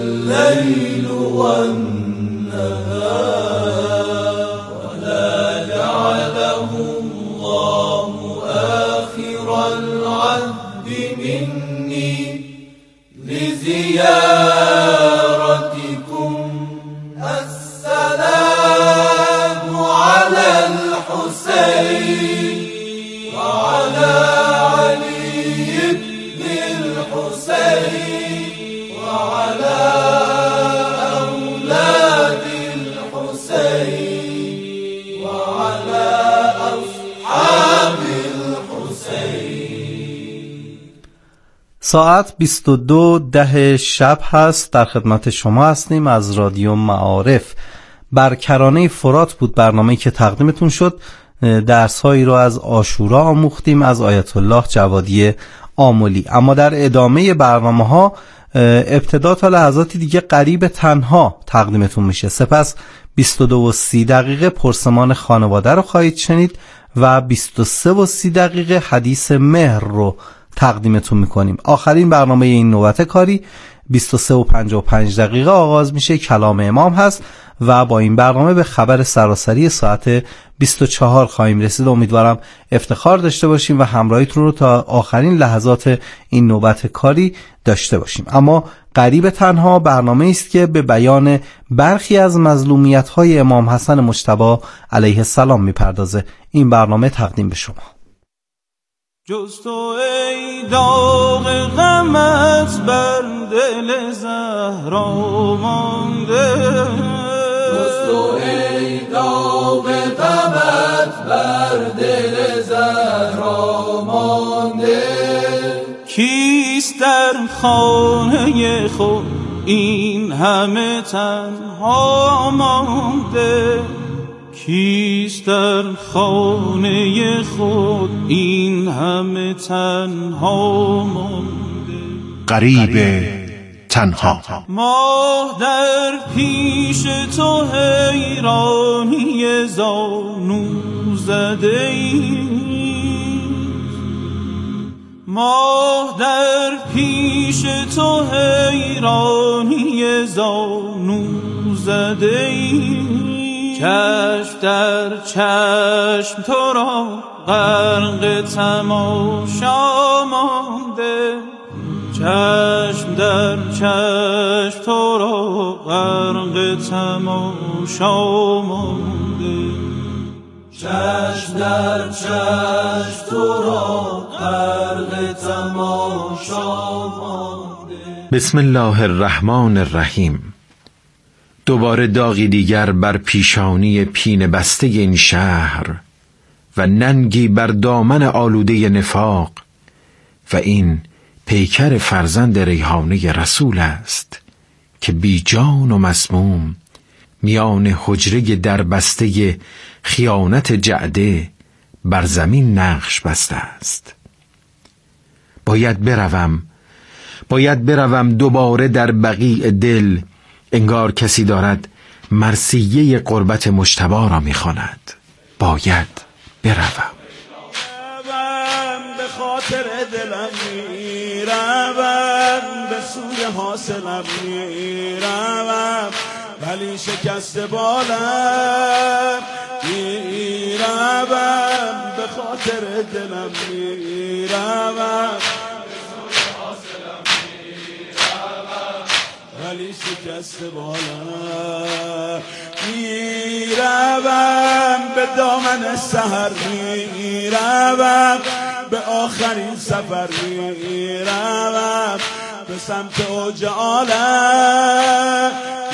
الليل والنهار ولا جعله الله آخر العهد مني لزيارتكم السلام على الحسين وعلى علي بن الحسين وعلى أولاد الحسين وعلى أصحاب الحسين. ساعت 22:10 شب هست. در خدمت شما هستیم از رادیو معارف. بر کرانه فرات بود برنامه‌ای که تقدیمتون شد. درس‌هایی رو از عاشورا آموختیم از آیت الله جوادی آملی. اما در ادامه برنامه‌ها ابتدا تا لحظاتی دیگه غریب تنها تقدیمتون میشه. سپس 22:30 پرسمان خانواده رو خواهید شنید و 23:30 حدیث مهر رو تقدیمتون میکنیم. آخرین برنامه این نوبت کاری 23:55 آغاز میشه. کلام امام هست و با این برنامه به خبر سراسری ساعت 24 خواهیم رسید. امیدوارم افتخار داشته باشیم و همراهیتون رو تا آخرین لحظات این نوبت کاری داشته باشیم. اما غریب تنها برنامه است که به بیان برخی از مظلومیت‌های امام حسن مجتبی علیه السلام میپردازه. این برنامه تقدیم به شما. جز تو ای داغ غمت بر دل زهرا مانده، جز تو ای داغ غمت بر دل زهرا مانده. کیست در خانه خود این همه تنها مانده؟ کیست در خانه خود این همه تنها مانده؟ غریب تنها. ماه در پیش تو حیرانی زانو زده ای، ماه در پیش تو حیرانی زانو زده ای. چشم در چشم تو را غرق تماشا مانده، چشم در چشم تو را غرق تماشا مانده، چشم در چشم تو را غرق تماشا مانده. بسم الله الرحمن الرحیم. دوباره داغی دیگر بر پیشانی پینه بسته این شهر و ننگی بر دامن آلوده نفاق و این پیکر فرزند ریحانه رسول است که بی جان و مسموم میان حجره دربسته خیانت جعده بر زمین نقش بسته است. باید بروم دوباره در بقیع دل، انگار کسی دارد مرثیه قربت مجتبی را می‌خواند. باید بروم. به خاطر دلم میروم، به سوی حاصلم میروم، ولی شکست بالم میروم، به خاطر دلم میروم، ولی شکست بالم میروم، به دامن سحر میروم، به آخرین سفر میروم، به سمت اوج عالم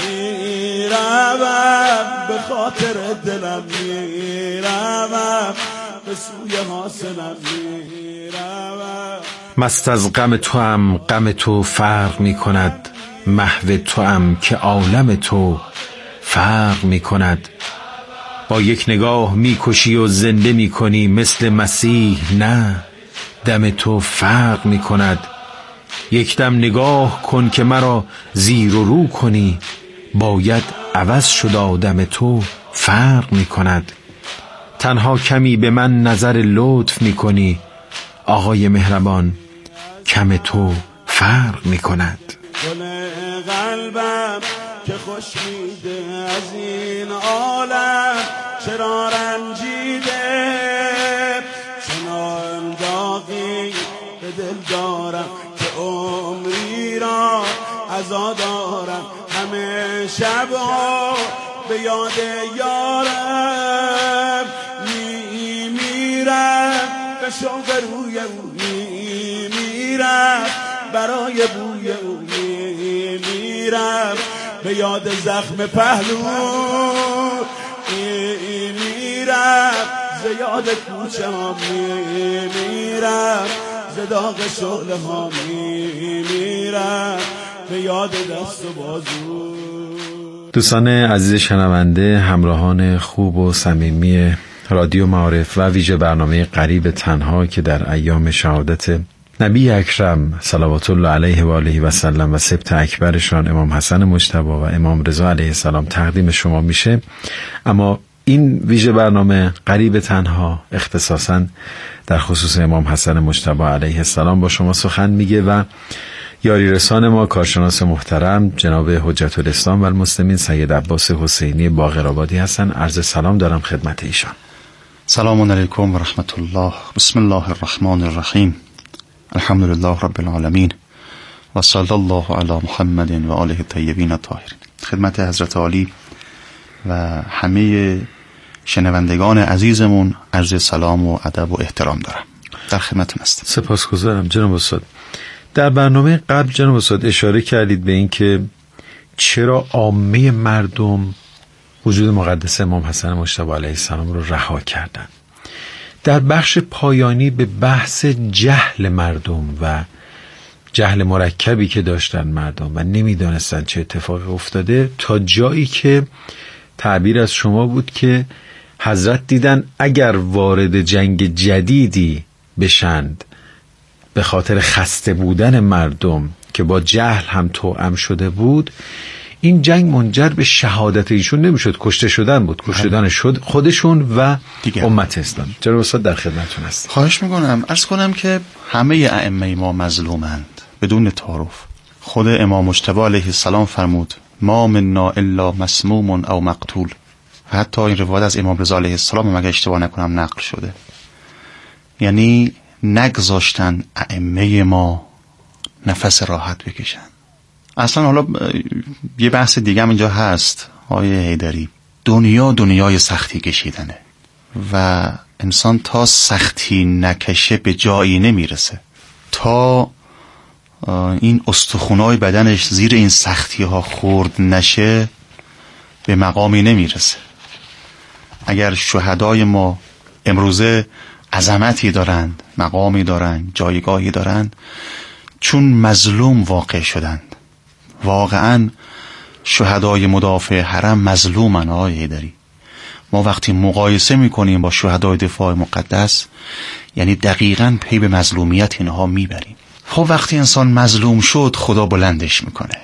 میروم، به خاطر دلم میروم، به سوی حاصلم میروم. مست از غم توام، غم تو فرق می کند، محو توام که عالم تو فرق می کند. با یک نگاه می کشی و زنده می کنی مثل مسیح، نه دم تو فرق می کند. یک دم نگاه کن که مرا زیر و رو کنی، باید عوض شد آدم تو فرق می کند. تنها کمی به من نظر لطف می کنی، آقای مهربان کم تو فرق می کند. گل قلبم که خوش میده از این عالم چرا رنجیده چنان داغی به دل دارم که عمری را عزا دارم همه شبا به یاد یارم میمیرم به شوق روی او میمیرم برای بوی او میمیرم به یاد زخم پهلو میمیرم ز یاد کوچه ها میمیرم ز داغ شعله ها میمیرم به یاد دست و بازو. دوستان عزیز شنونده، همراهان خوب و صمیمی رادیو معارف و ویژه برنامه غریب تنها که در ایام شهادت نبی اکرم صلوات الله علیه و آله و سلم و سبط اکبرشان امام حسن مجتبی و امام رضا علیه السلام تقدیم شما میشه، اما این ویژه برنامه غریب تنها اختصاصا در خصوص امام حسن مجتبی علیه السلام با شما سخن میگه و یاری رسان ما کارشناس محترم جناب حجت الاسلام و المسلمین سید عباس حسینی باقرآبادی هستن. عرض سلام دارم خدمت ایشان. سلام علیکم و رحمت الله. بسم الله الرحمن الرحیم. الحمد لله رب العالمین و صلی الله علی محمد و آله الطیبین الطاهرین. خدمت حضرت عالی و همه شنوندگان عزیزمون عرض سلام و ادب و احترام دارم. در خدمتتون هستم. سپاسگزارم جناب استاد. در برنامه قبل جناب استاد اشاره کردید به این که چرا عامه مردم وجود مقدس امام حسن مجتبی علیه السلام رو رها کردن. در بخش پایانی به بحث جهل مردم و جهل مرکبی که داشتن مردم و نمیدانستن چه اتفاقی افتاده تا جایی که تعبیر از شما بود که حضرت دیدن اگر وارد جنگ جدیدی بشند به خاطر خسته بودن مردم که با جهل هم توأم شده بود، این جنگ منجر به شهادت ایشون نمیشد، کشته شدن بود، کشته شدن شد خودشون و امت اسلام. جناب استاد در خدمتتون هستم. خواهش میکنم. عرض کنم که همه ائمه ما مظلومند بدون تعارف. خود امام مجتبی علیه السلام فرمود ما منا الا مسموم او مقتول. و حتی این روایت از امام رضا علیه السلام مگه اشتباه نکنم نقل شده. یعنی نگذاشتن ائمه ما نفس راحت بکشن. اصلا حالا یه بحث دیگه هم اینجا هست آیه حیدری، دنیای سختی کشیدنه و انسان تا سختی نکشه به جایی نمیرسه، تا این استخونای بدنش زیر این سختی ها خورد نشه به مقامی نمیرسه. اگر شهدای ما امروزه عظمتی دارند، مقامی دارند، جایگاهی دارند، چون مظلوم واقع شدند. واقعا شهدای مدافع حرم مظلومن آقای حیدری. ما وقتی مقایسه میکنیم با شهدای دفاع مقدس یعنی دقیقاً پی به مظلومیت اینها میبریم. خب وقتی انسان مظلوم شد خدا بلندش میکنه.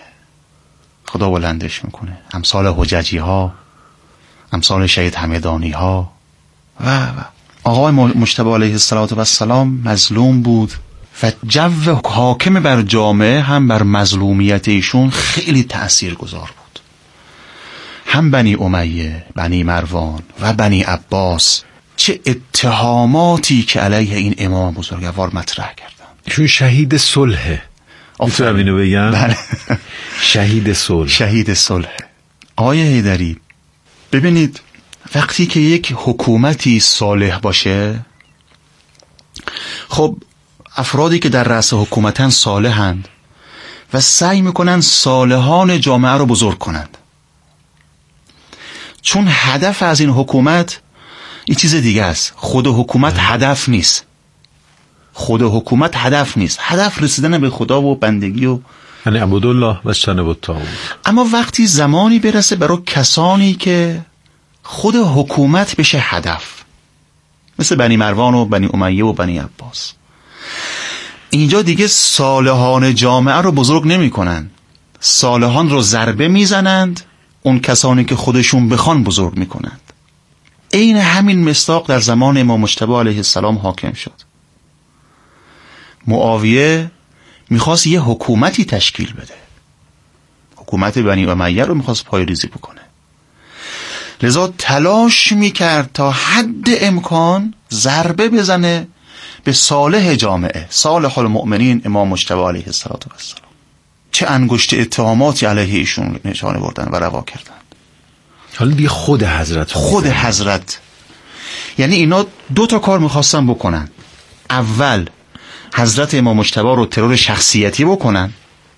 امثال حججی ها، امثال شهید همدانی ها و آقای مجتبی علیه السلام مظلوم بود و جو حاکم بر جامعه هم بر مظلومیت ایشون خیلی تأثیر گذار بود. هم بنی امیه، بنی مروان و بنی عباس چه اتهاماتی که علیه این امام بزرگوار مطرح کردن. ایشون شهید صلح، میتونم اینو بگم؟ بله. شهید صلح. آقای حیدری ببینید وقتی که یک حکومتی صالح باشه، خب افرادی که در رأس حکومتن صالحند و سعی میکنن صالحان جامعه رو بزرگ کنند، چون هدف از این حکومت این چیز دیگه است. خود حکومت هدف نیست. هدف رسیدن به خدا و بندگی و یعنی عبدالله و اجتنبوا الطاغوت. اما وقتی زمانی برسه برای کسانی که خود حکومت بشه هدف، مثل بنی مروان و بنی امیه و بنی عباس، اینجا دیگه صالحان جامعه رو بزرگ نمی کنن، صالحان رو ضربه میزنند، اون کسانی که خودشون بخوان بزرگ میکنند. این همین مصداق در زمان امام مجتبی علیه السلام حاکم شد. معاویه میخواست یه حکومتی تشکیل بده، حکومت بنی امیه رو میخواست پایه‌ریزی بکنه. لذا تلاش میکرد تا حد امکان ضربه بزنه به صالح جامعه، صالح المؤمنین امام مجتبی علیه السلام. چه انگشت اتهاماتی علیه ایشون نشانه بردن و روا کردن. حالا دیگه خود حضرت یعنی اینا 2 تا کار میخواستن بکنن. اول حضرت امام مجتبی رو ترور شخصیتی بکنن،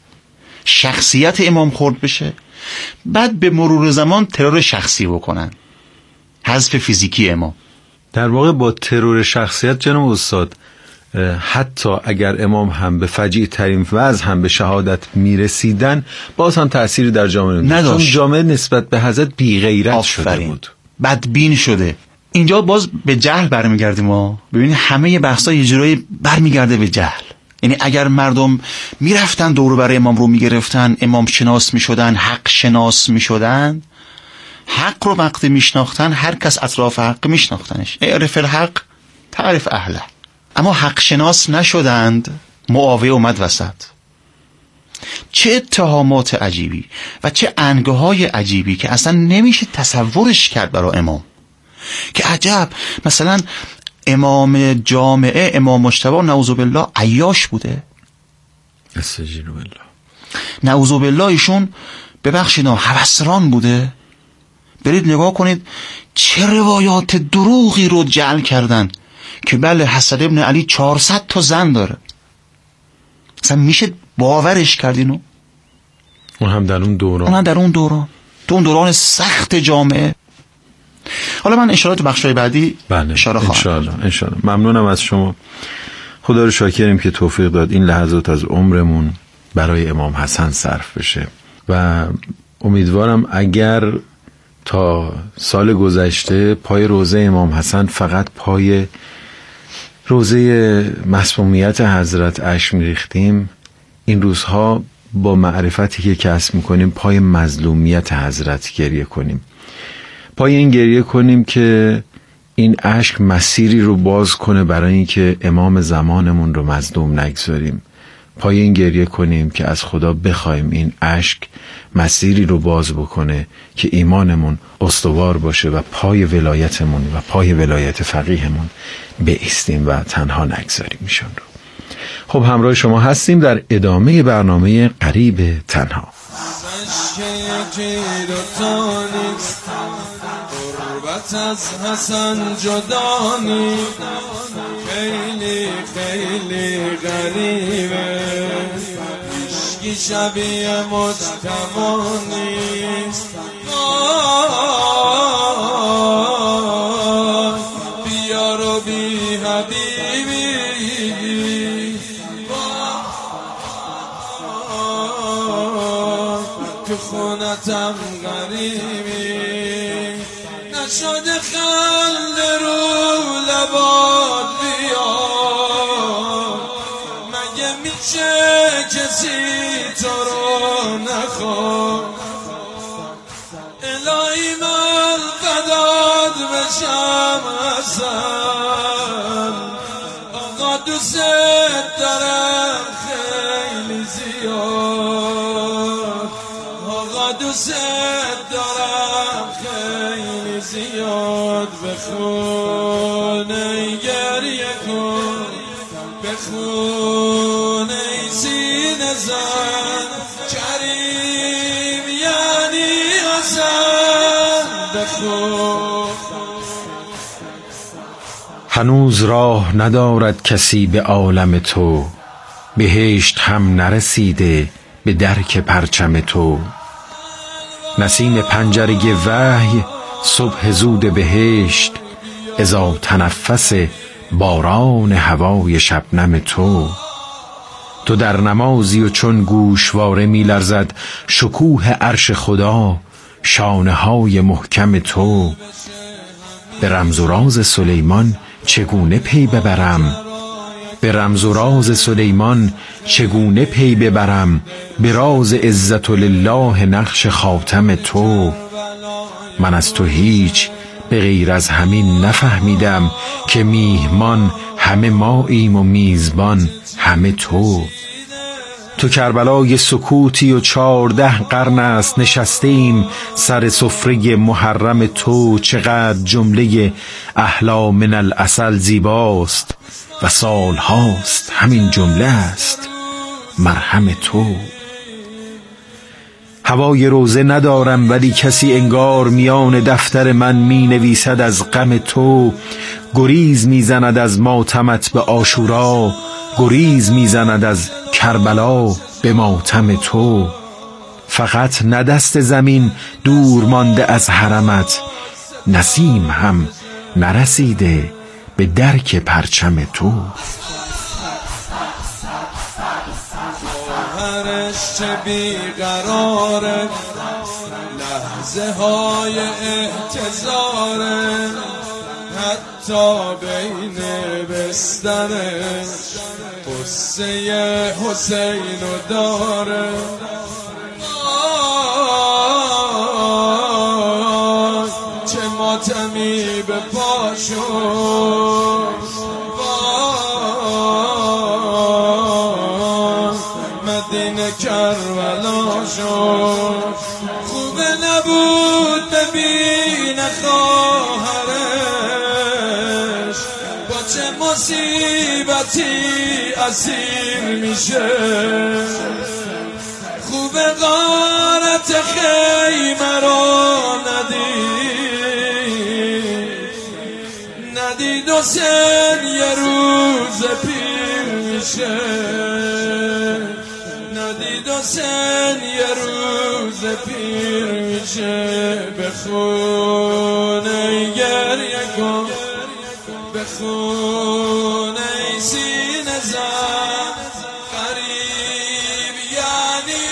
شخصیت امام خرد بشه، بعد به مرور زمان ترور شخصی بکنن، حذف فیزیکی امام. در واقع با ترور شخصیت جناب استاد حتی اگر امام هم به فجیع ترین وضع هم به شهادت میرسیدن باز هم تأثیری در جامعه نداشت، چون جامعه نسبت به حضرت بی غیرت شده بود، بدبین شده. اینجا باز به جهل برمیگردیم ما. ببینید همه بحثا یه جورایی برمیگرده به جهل. یعنی اگر مردم میرفتن دور برای امام رو میگرفتن، امام شناس میشدن، حق شناس میشدن، حق رو وقتی میشناختن هر کس اطراف حق میشناختنش. اعرف الحق تعرف اهله. اما حق شناس نشدند، معاویه اومد وسط. چه اتهامات عجیبی و چه انگهای عجیبی که اصلا نمیشه تصورش کرد برای امام. که عجب، مثلا امام جامعه امام مجتبی نعوذ بالله عیاش بوده، استغفر الله، نعوذ بالله ایشون ببخشید هوسران بوده. برید نگاه کنید چه روایات دروغی رو جعل کردن که بله حسن ابن علی 400 تا زن داره. اصلا میشه باورش کرد اینو؟ اون هم در اون دوران تو اون دوران سخت جامعه. حالا من اشاره تو بخشای بعدی اشاره خواهم. انشالله. ممنونم از شما. خدا رو شاکریم که توفیق داد این لحظات از عمرمون برای امام حسن صرف بشه و امیدوارم اگر تا سال گذشته پای روضه امام حسن فقط پای روضه مسمومیت حضرت اشک می‌ریختیم، این روزها با معرفتی که کسب می‌کنیم پای مظلومیت حضرت گریه کنیم. پای این گریه کنیم که این اشک مسیری رو باز کنه برای اینکه امام زمانمون رو مظلوم نگذاریم. پای این گریه کنیم که از خدا بخوایم این اشک مسیری رو باز بکنه که ایمانمون استوار باشه و پای ولایتمون و پای ولایت فقیهمون بایستیم و تنها نگذاریم ایشون رو. خب همراه شما هستیم در ادامه برنامه قریب تنها. قربت از حسن جدا نیست، خیلی خیلی غریبه، هیچکی شبیه مجتبی نیست. بیا رو بی حبیبی، تو خونتم غریبی، نشده خنده رو لبات بیاد، مگه میشه کسی تو رو نخواد؟ الهی من فدات بشم حسن، آقا دوست دارم خیلی زیاد، آقا دوست دارم خیلی زیاد. بخون ای گریه کن، بخون ای سینه زن، کریم یعنی حسن، بخون. هنوز راه ندارد کسی به عالم تو، بهشت هم نرسیده به درک پرچم تو. نسیم پنجره وحی صبح زود بهشت، اذا تنفس باران هوای شبنم تو. تو در نمازی و چون گوشواره می لرزد شکوه عرش خدا، شانه های محکم تو. به رمز و راز سلیمان چگونه پی ببرم، به رمز و راز سلیمان چگونه پی ببرم، به راز عزت لله نقش خاتم تو. من از تو هیچ به غیر از همین نفهمیدم، که میهمان همه ماییم و میزبان همه تو. تو کربلای سکوتی و 14 قرن است نشستیم سر سفره محرم تو. چقدر جمله احلا من العسل زیباست و سال هاست همین جمله است مرهم تو. هوای روزه ندارم ولی کسی انگار میان دفتر من می نویسد از غم تو. گریز می زند از ماتمت به عاشورا، گریز می زند از کربلا به ماتم تو. فقط نه دست زمین دور مانده از حرمت، نسیم هم نرسیده به درک پرچم تو. چه بیقراره لحظه های احتضاره، حتی بین بسترش قصه حسینو داره. چه ماتمی به پاشون مدینه کربلا شد. خوبه نبود ببین خواهرش با چه مصیبتی اسیر میشه. خوبه غارت خیمه رو ندید و سن یه روز پیر میشه. ندید و سن یه روز پیر میشه. بخون ای گریه کن، بخون ای سینه زن، قریب یعنی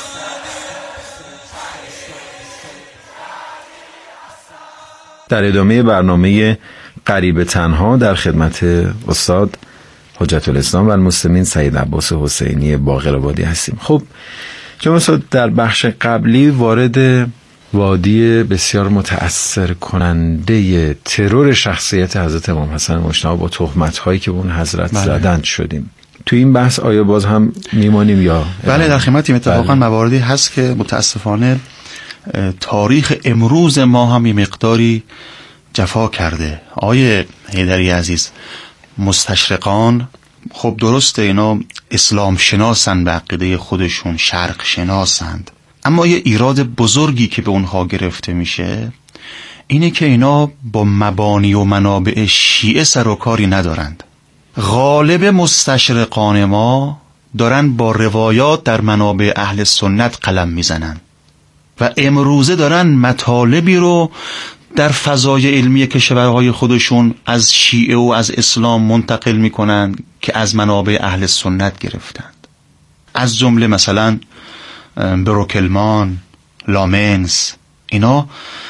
در ادامه برنامه غریب تنها در خدمت استاد حجت الاسلام و المسلمین سید عباس حسینی باقرآبادی هستیم. خب جناب استاد در بخش قبلی وارد وادی بسیار متأثر کننده ترور شخصیت حضرت امام حسن مجتبی با تهمت‌هایی که اون حضرت زدند شدیم. تو این بحث آیا باز هم میمانیم یا بله در خدمتیم. اتفاقا مواردی هست که متاسفانه تاریخ امروز ما هم یه مقداری جفا کرده. آیه حیدری عزیز، مستشرقان خب درسته اینا اسلام شناسن، به عقیده خودشون شرق شناسند، اما یه ایراد بزرگی که به اونها گرفته میشه اینه که اینا با مبانی و منابع شیعه سر و کاری ندارند. غالب مستشرقان ما دارن با روایات در منابع اهل سنت قلم میزنن و امروزه دارن مطالبی رو در فضای علمی کشورهای خودشون از شیعه و از اسلام منتقل میکنن که از منابع اهل سنت گرفتند. از جمله مثلا بروکلمان، لامنس، اینا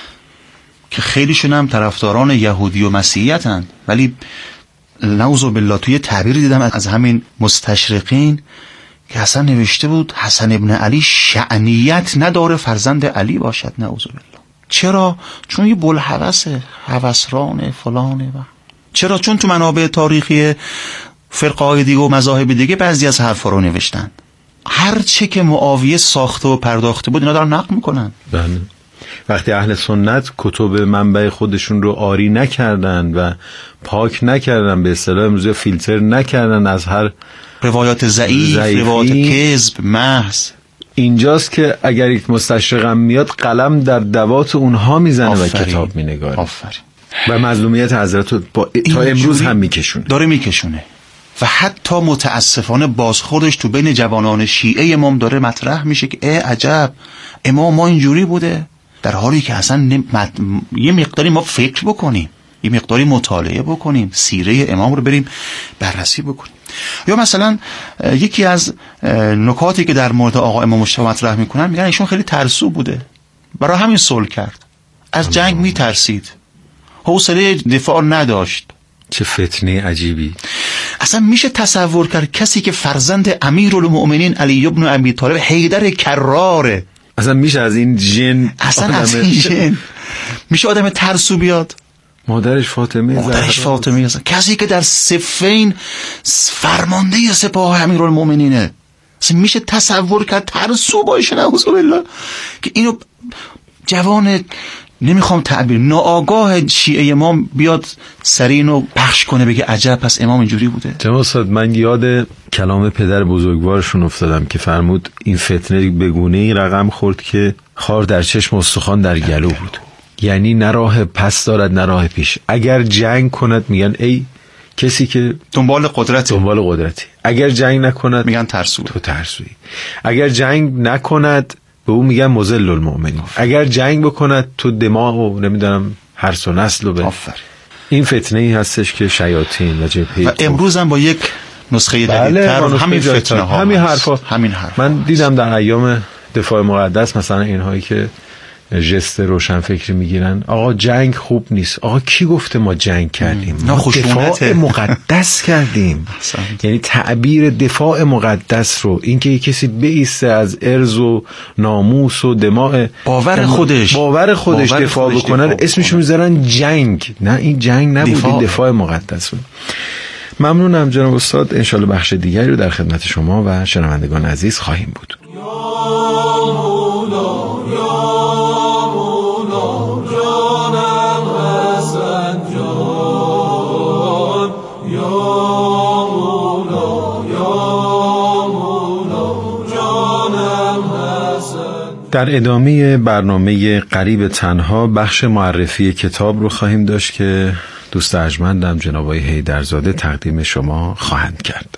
که خیلیشون هم طرفداران یهودی و مسیحیتن، ولی نعوذ بالله توی تعبیری دیدم از همین مستشرقین که حسن نوشته بود حسن ابن علی شأنیت نداره فرزند علی باشد. نعوذ بالله. چرا؟ چون یه بلحوثه، هوسرانه، فلانه. و چرا؟ چون تو منابع تاریخی فرقه‌های دیگه و مذاهب دیگه بعضی از حرفا رو نوشتن. هر چه که معاویه ساخته و پرداخته بود اینا دارن نقل میکنن. بله. وقتی اهل سنت کتب منبع خودشون رو آری نکردن و پاک نکردن، به اصطلاح امروز فیلتر نکردن از هر روایات ضعیف، روایات کذب، محض، اینجاست که اگر یک مستشرقم میاد قلم در دوات اونها میزنه و کتاب مینگاره. آفرین. و مظلومیت حضرت رو تا امروز هم میکشونه، داره میکشونه. و حتی متاسفانه بازخوردش تو بین جوانان شیعه امام داره مطرح میشه که ای عجب امام ما اینجوری بوده، در حالی که اصلا یه مقداری ما فکر بکنیم، یه مقداری مطالعه بکنیم، سیره امام رو بریم بررسی بکنیم. یا مثلا یکی از نکاتی که در مورد آقا امام مجتبی مطرح میکنن، میگن ایشون خیلی ترسو بوده، برای همین صلح کرد، از جنگ میترسید، حوصله دفاع نداشت. چه فتنه عجیبی. اصلا میشه تصور کرد کسی که فرزند امیرالمؤمنین علی ابن ابی طالب حیدر کراره، اصلا میشه از این جن، اصلا از این جن میشه آدم ترسو بیاد؟ مادرش فاطمه کسی که در صفین فرمانده سپاه امیرالمؤمنینه، اصلا میشه تصور کرد ترسو باشه نعوذ بالله که اینو جوان نمیخوام تعبیر ناآگاه شیعه امام بیاد سرینو پخش کنه بگه عجب پس امام اینجوری بوده. جناب استاد من یاد کلام پدر بزرگوارشون افتادم که فرمود این فتنه به گونه‌ای رقم خورد که خار در چشم استخوان در گلو بود. یعنی نه راه پس دارد نه راه پیش. اگر جنگ کند میگن ای کسی که دنبال قدرتی، اگر جنگ نکند میگن ترسو، تو ترسویی. اگر جنگ نکند به او میگن مذل المؤمنین. اگر جنگ بکند تو دماغ و نمیدونم هرس و نسل و این فتنه ای هستش که شیاطین و جبهه و امروز هم با یک نسخه جدیدتر همین فتنه ها همین حرف. من دیدم در ایام دفاع مقدس مثلا اینهایی که ژست روشنفکری میگیرن آقا جنگ خوب نیست. آقا کی گفته ما جنگ کردیم؟ دفاع مقدس کردیم. یعنی تعبیر دفاع مقدس رو اینکه یک کسی بایسته از ارز و ناموس و دماغ باور خودش دفاع بکنه اسمشو میذارن جنگ. نه این جنگ نبود، این دفاع مقدس بود. ممنونم جناب استاد. انشالله بخش دیگری رو در خدمت شما و شنوندگان عزیز خواهیم بود. در ادامه برنامه قریب تنها بخش معرفی کتاب رو خواهیم داشت که دوست ارجمندم جناب آقای حیدرزاده تقدیم شما خواهند کرد.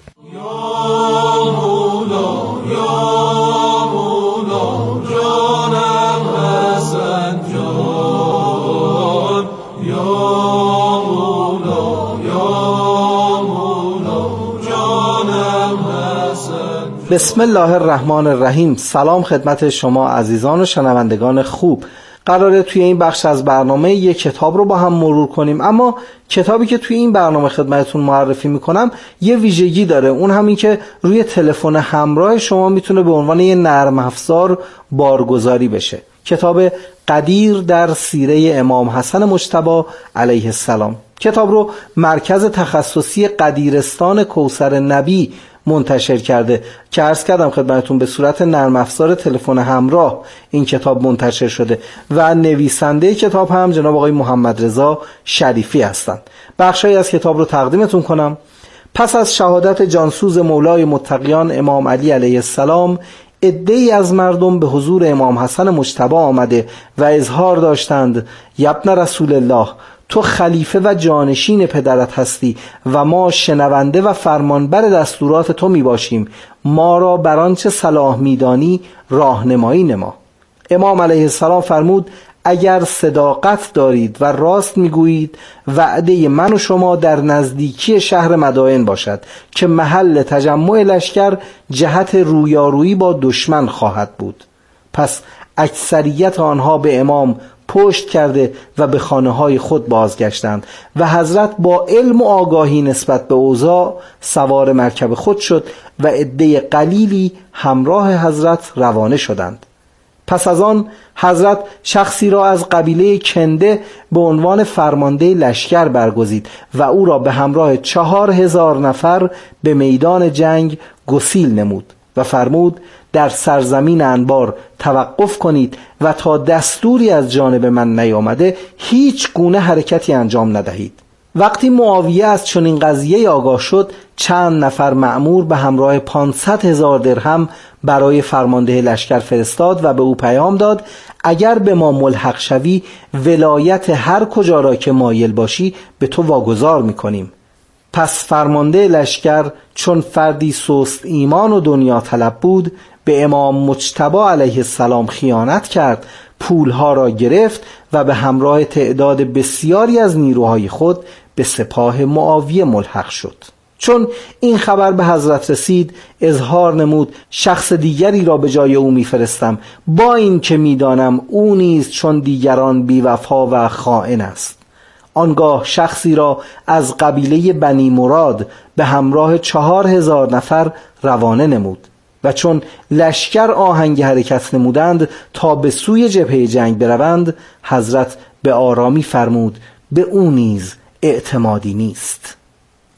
بسم الله الرحمن الرحیم. سلام خدمت شما عزیزان و شنوندگان خوب. قراره توی این بخش از برنامه یک کتاب رو با هم مرور کنیم، اما کتابی که توی این برنامه خدمتتون معرفی میکنم یه ویژگی داره، اون همین که روی تلفن همراه شما میتونه به عنوان یه نرم افزار بارگذاری بشه. کتاب قدیر در سیره امام حسن مجتبی علیه السلام. کتاب رو مرکز تخصصی قدیرستان کوثر نبی منتشر کرده که عرض کردم خدمتتون به صورت نرم افزار تلفن همراه این کتاب منتشر شده و نویسنده کتاب هم جناب آقای محمد رضا شریفی هستند. بخشی از کتاب رو تقدیمتون کنم. پس از شهادت جانسوز مولای متقیان امام علی علیه السلام، عده‌ای از مردم به حضور امام حسن مجتبی آمده و اظهار داشتند یبن رسول الله، تو خلیفه و جانشین پدرت هستی و ما شنونده و فرمانبر دستورات تو می باشیم. ما را بر آنچه صلاح میدانی راهنمایی نما. امام علیه السلام فرمود اگر صداقت دارید و راست میگویید وعده من و شما در نزدیکی شهر مدائن باشد که محل تجمع لشکر جهت رویارویی با دشمن خواهد بود. پس اکثریت آنها به امام پشت کرده و به خانه‌های خود بازگشتند و حضرت با علم و آگاهی نسبت به اوضاع سوار مرکب خود شد و عده قلیلی همراه حضرت روانه شدند. پس از آن حضرت شخصی را از قبیله کنده به عنوان فرمانده لشکر برگزید و او را به همراه 4000 نفر به میدان جنگ گسیل نمود و فرمود در سرزمین انبار توقف کنید و تا دستوری از جانب من نیامده هیچ گونه حرکتی انجام ندهید. وقتی معاویه از چنین قضیه آگاه شد، چند نفر مأمور به همراه 500,000 درهم برای فرمانده لشکر فرستاد و به او پیام داد اگر به ما ملحق شوی ولایت هر کجا را که مایل باشی به تو واگذار می‌کنیم. پس فرمانده لشکر چون فردی سست ایمان و دنیا طلب بود به امام مجتبی علیه السلام خیانت کرد، پولها را گرفت و به همراه تعداد بسیاری از نیروهای خود به سپاه معاویه ملحق شد. چون این خبر به حضرت رسید اظهار نمود شخص دیگری را به جای او میفرستم، با این که میدانم او نیز چون دیگران بی‌وفا و خائن است. آنگاه شخصی را از قبیله بنی مراد به همراه 4000 نفر روانه نمود و چون لشکر آهنگ حرکت نمودند تا به سوی جبهه جنگ بروند، حضرت به آرامی فرمود به او نیز اعتمادی نیست.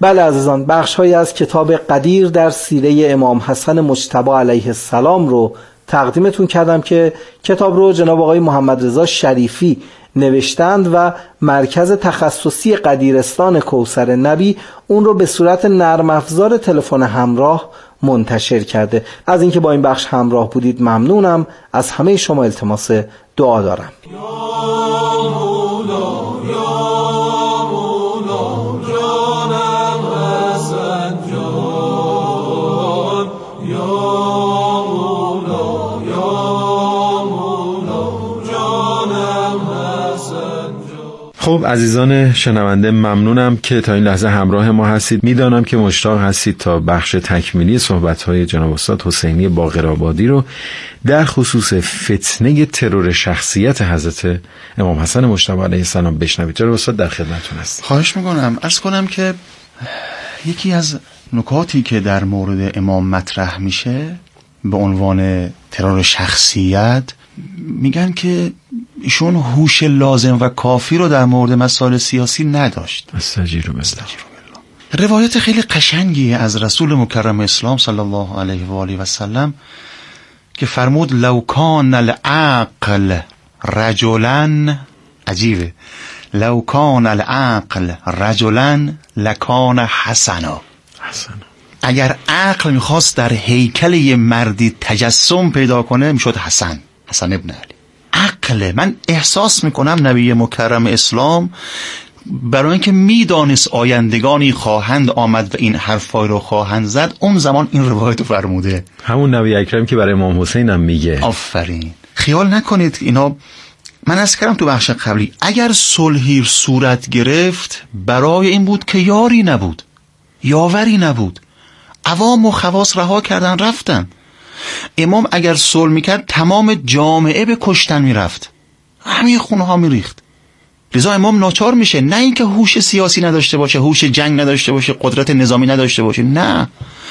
بله عزیزان، بخش‌هایی از کتاب قدیر در سیره امام حسن مجتبی علیه السلام رو تقدیمتون کردم که کتاب رو جناب آقای محمد رضا شریفی نوشتند و مرکز تخصصی قدیرستان کوثر نبی اون رو به صورت نرم افزار تلفن همراه منتشر کرده. از اینکه با این بخش همراه بودید ممنونم. از همه شما التماس دعا دارم. خب عزیزان شنونده، ممنونم که تا این لحظه همراه ما هستید. میدانم که مشتاق هستید تا بخش تکمیلی صحبت‌های جناب استاد حسینی باقرآبادی رو در خصوص فتنه ترور شخصیت حضرت امام حسن مجتبی علیه السلام بشنوید. جناب استاد در خدمتتون هستم. خواهش میکنم. عرض کنم که یکی از نکاتی که در مورد امام مطرح میشه به عنوان ترور شخصیت، میگن که ایشون هوش لازم و کافی رو در مورد مسائل سیاسی نداشت. استجیروا بالله. روایت خیلی قشنگی از رسول مکرم اسلام صلی الله علیه و آله و سلم که فرمود لو کان العقل رجلا، عجیبه، لو کان العقل رجلا لکان حسنا. اگر عقل میخواست در هیکل یه مردی تجسم پیدا کنه میشد حسن ابن علی. عقل، من احساس میکنم نبی مکرم اسلام برای اینکه میدانست آیندگانی خواهند آمد و این حرفای رو خواهند زد، اون زمان این روایت رو فرموده. همون نبی اکرم که برای امام حسین هم میگه. آفرین. خیال نکنید اینا، من از کردم تو بخش قبلی، اگر صلحی صورت گرفت برای این بود که یاری نبود، یاوری نبود، عوام و خواص رها کردن رفتن. امام اگر صلح میکرد تمام جامعه به کشتن میرفت، همه خونه ها میریخت. لذا امام ناچار میشه، نه اینکه هوش سیاسی نداشته باشه، هوش جنگ نداشته باشه، قدرت نظامی نداشته باشه، نه،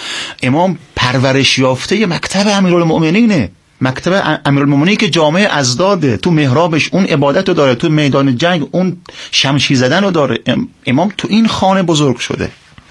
امام پرورش یافته مکتب امیرالمؤمنینه، مکتب امیرالمؤمنین که جامعه ازداده، تو محرابش اون عبادت رو داره، تو میدان جنگ اون شمشیر زدن رو داره. امام تو این خانه بزرگ شده.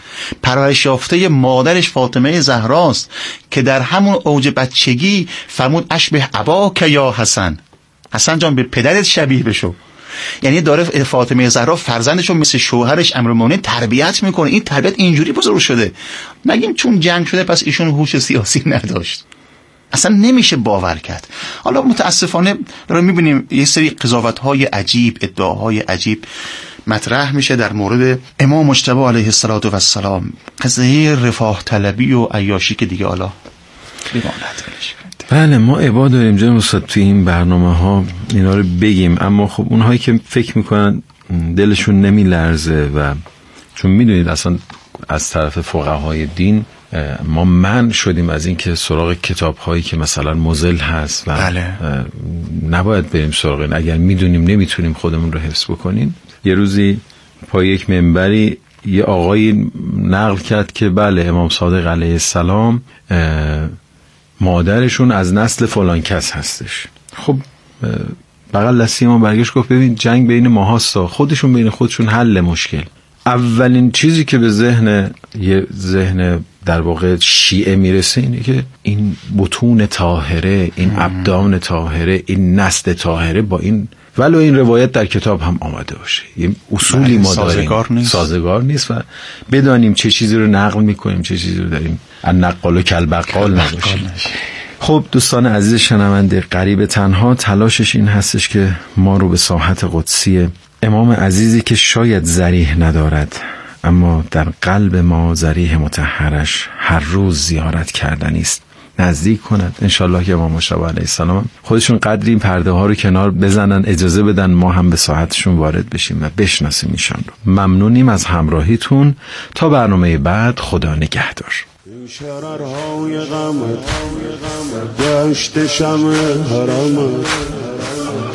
پرورش یافته مادرش فاطمه زهراست که در همون اوج بچگی فرمود اشبه اباک یا حسن، حسن جان به پدرت شبیه بشو. یعنی داره فاطمه زهرا فرزندشو مثل شوهرش امیرالمؤمنین تربیت میکنه. این تربیت اینجوری بزرگ شده. نگیم چون جنگ شده پس ایشون هوش سیاسی نداشت، اصلا نمیشه باور کرد. حالا متاسفانه داریم میبینیم یه سری قضاوت‌های عجیب، ادعاهای عجیب مطرح میشه در مورد امام مجتبی علیه السلام. قضیه رفاه طلبی و عیاشی که دیگه حالا بماند. بله، ما عبا داریم جناب استاد توی این برنامه ها اینا رو بگیم، اما خب اونهایی که فکر میکنن دلشون نمیلرزه و چون میدونید اصلا از طرف فقهای دین ما منع شدیم از این که سراغ کتاب هایی که مثلا مضل هست و بله. نباید بریم سراغ این. اگر میدونیم نمیتونیم خودمون رو حفظ بکنیم. یه روزی پای یک منبری یه آقایی نقل کرد که بله امام صادق علیه السلام مادرشون از نسل فلان کس هستش. خب بغل دستی ما برگشت گفت ببین جنگ بین ما هستا، خودشون بین خودشون حل مشکل. اولین چیزی که به ذهن در واقع شیعه میرسه اینه که این بطون طاهره، این ابدان طاهره، این نسل طاهره با این ولو این روایت در کتاب هم آمده باشه یه اصولی ما داریم سازگار نیست و بدانیم چه چیزی رو نقل میکنیم چه چیزی رو داریم النقال و کلبقال نباشه. خب دوستان عزیز شنونده، غریب تنها تلاشش این هستش که ما رو به ساحت قدسی امام عزیزی که شاید ذریح ندارد اما در قلب ما ذریح مطهرش هر روز زیارت کردنی است نزدیک کند. انشالله که امام مجتبی علیه السلام خودشون قدری این پرده ها رو کنار بزنن، اجازه بدن ما هم به ساحتشون وارد بشیم و بشناسیم ایشان رو. ممنونیم از همراهیتون. تا برنامه بعد، خدا نگهدار. شررهای غمت دشت شمع حرمت